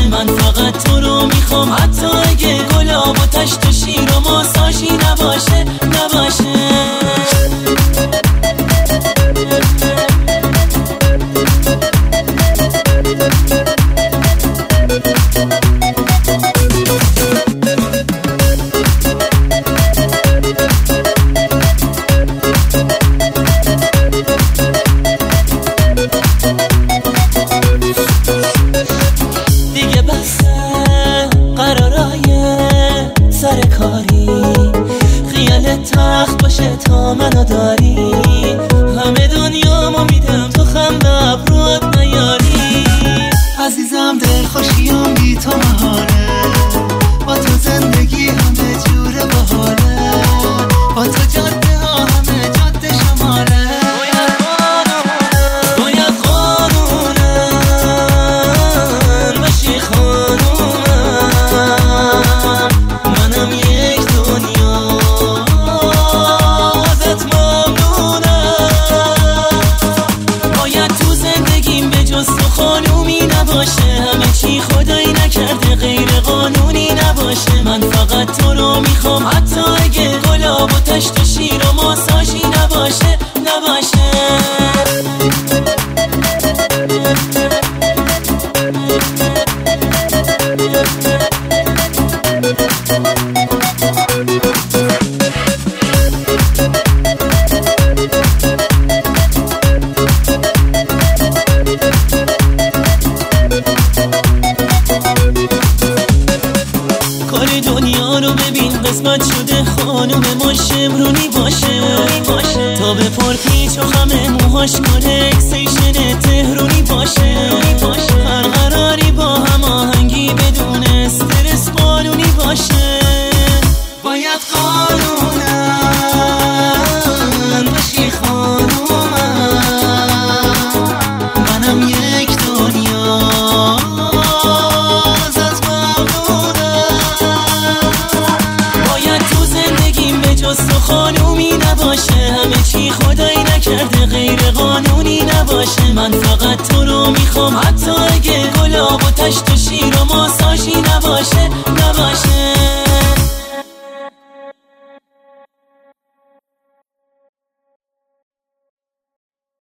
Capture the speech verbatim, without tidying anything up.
من فقط تو رو میخوام، حتی اگه گلاب و تشت و شیر و ماساژی نباشه نباشه. دیگه بسه قرارای سر کاری، خیال تخت باشه تا منو داری، همه دنیامو میدم تو خم به ابروات نیاری. عزیزم دل خوشیم بی تو محاله، با تو زندگی همه جوره باحاله، با تو جاده ها همه جاده شماله. باید قانونم بشی خانومم، منم یک دنیا ازت ممنونم. باید تو زندگیم به جز تو خانومی نباشه، همه چی خدایی نکرده غیر قانونی نباشه. من فقط تو رو میخوام، حتی اگه گلاب و تشت و شیر و ماساژی نباشه نباشه. کل دنیا رو ببین قسمت شده خانوم ما شمرونی باشه، تا به پر پیچ و خمه موهاش کلکسیشن تهرونی باشه. هر قراری با هماهنگی بدون استرس قانونی باشه. باید قانونم بشی خانومم، منم یک دنیا ازت ممنونم. باید تو زندگیم به جز تو خانومی نباشه، همه چی خدایی نکرده غیر قانونی نباشه. من فقط تو رو میخوام، حتی اگه گلاب و تشت و شیر و ماساژی نباشه نباشه.